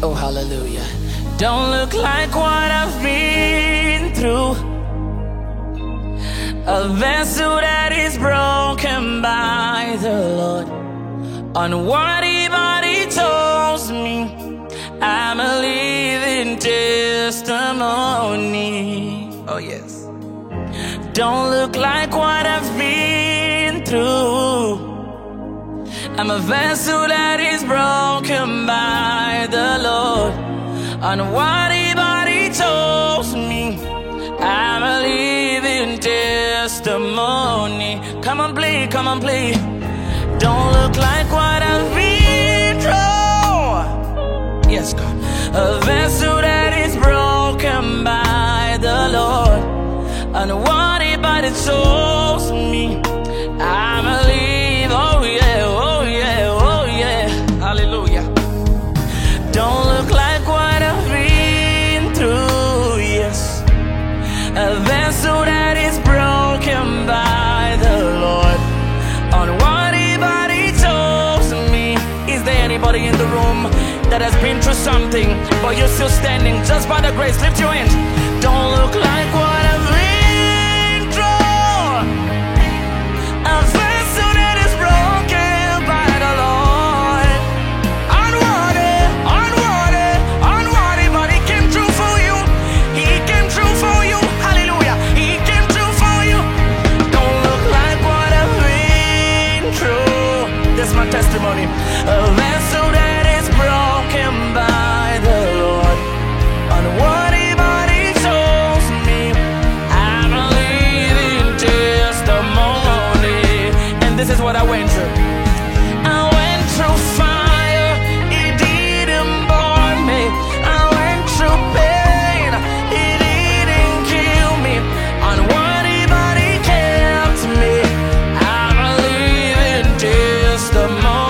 Oh, hallelujah. Don't look like what I've been through. A vessel that is broken by the Lord. On what he tells me, I'm a living testimony. Oh yes. Don't look like what I've been through. I'm a vessel that is broken by the Lord. On what he tells me, I'm a living testimony. Come on, please, come on, please. Don't look like what I've been through. Yes, God. A vessel that is broken by the Lord. And what he tells me, I'm a live. Oh yeah, oh yeah, oh yeah. Hallelujah. Don't look like what I've been through. Yes. A vessel that is broken by the Lord. On what he tells me. Is there anybody in the room that has been through something, but you're still standing just by the grace? Lift your hands. Don't look like what I've been through. A vessel that is broken by the Lord. Unworthy, unworthy, unworthy, but he came through for you. He came through for you. Hallelujah. He came through for you. Don't look like what I've been through. That's my testimony. A vessel that is broken by the Lord. On what he tells me, I'm a living testimony. And this is what I went through. I went through fire, it didn't burn me. I went through pain, it didn't kill me. On what he kept me, I'm a living testimony.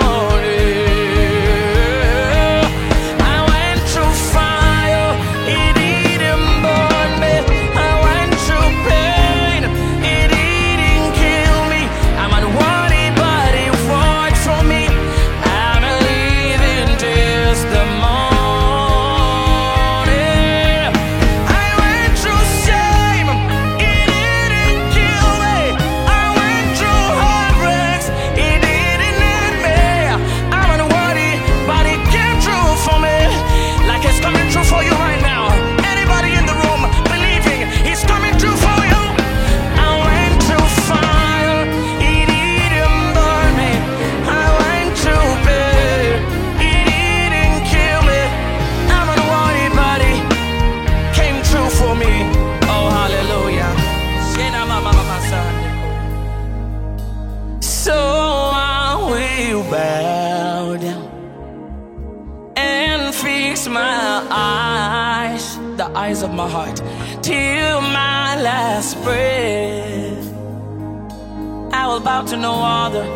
So I will bow down and fix my eyes, the eyes of my heart, till my last breath. I will bow to no other.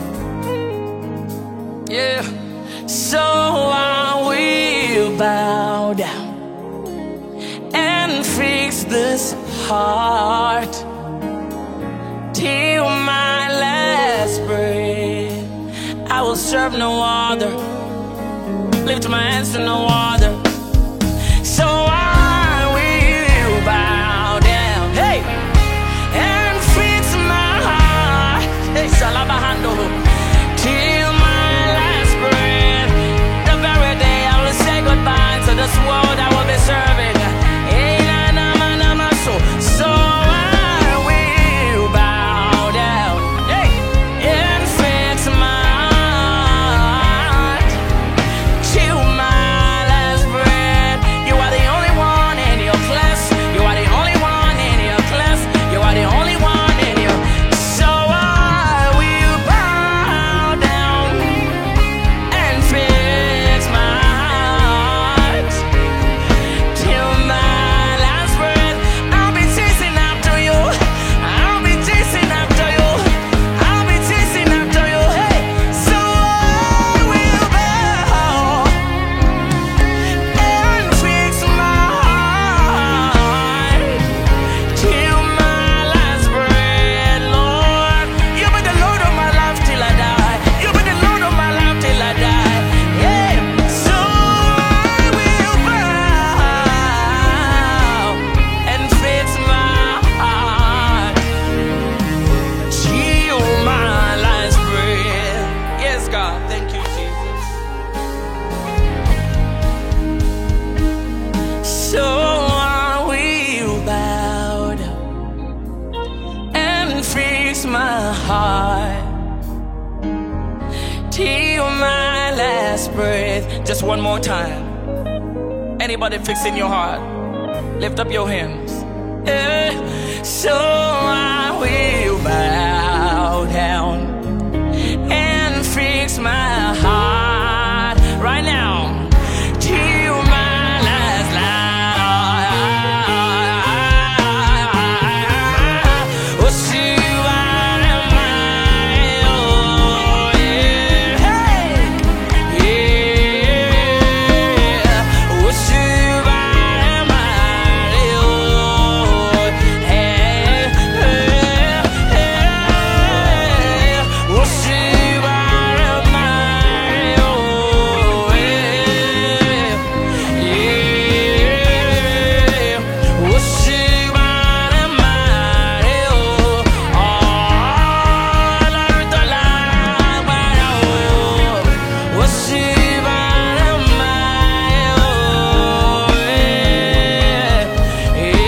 Yeah. So I will bow down and fix this heart till my last breath. I will serve no other, lift my hands to no other. So I will bow down, hey, and fix my heart, hey, salabahando, till my last breath. The very day I will say goodbye to this world I will be serving. Hey, na na na na na, so only fix my heart till my last breath. Just one more time. Anybody fixing your heart? Lift up your hands. So I will bow down and fix my heart right now till my last life. Oh, see what am I? Oh, yeah. Hey, yeah. Oh, see what am I? Oh, hey, hey, hey. Oh, see what am I? Oh, yeah, yeah. Oh, see what am I? Oh, la ruta la para. Oh, see what am I? Oh, yeah, yeah.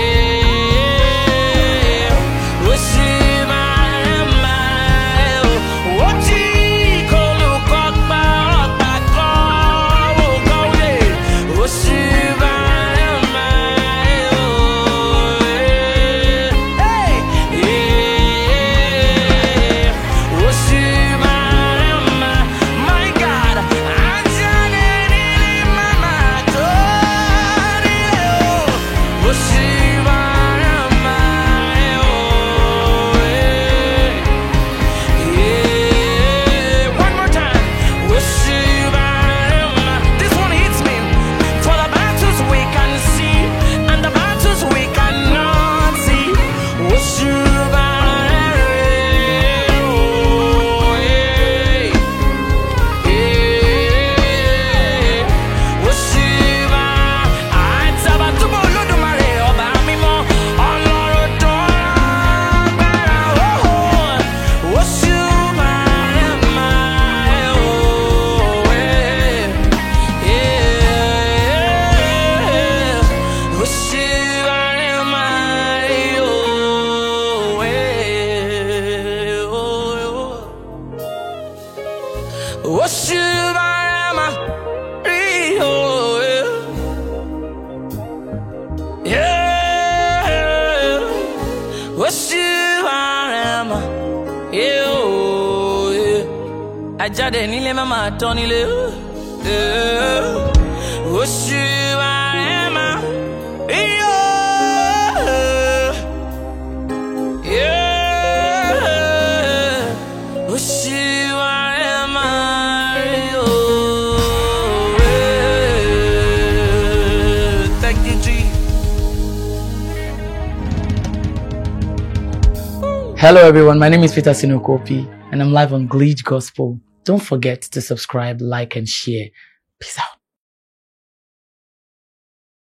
Oh, see what am I? Oh, ti kolukokpa otako ogoye. Oh, see what am I? Oh, hey, yeah. Oh, see what am I? My God, anjane nili mama tori. Oh, see what am I? Oh, yeah. One more time. Oh, see what am I? This one hits me. For the battles we can see and the battles we cannot see. Oh, see what am I? Oh, yeah. Yeah. Oh, see what Àìtàbàtúbú Olódùmarè ọba mímọ́, Ọlọ́run tó lágbára. Oh, see what am I? Oh, yeah. Oh, see what am I? Oh, yeah. Oh, see what am I? Oh, yeah. Oh, see what am I? Yeah, oh, yeah. Ajáde nílé má máa tán nílé. Yeah. Oh, see what am I? Yeah. Yeah. Oh, see what am I? Oh, yeah. Thank you, G. Hello everyone, my name is Peter Sinokopi and I'm live on Glitch Gospel. Don't forget to subscribe, like and share. Peace out.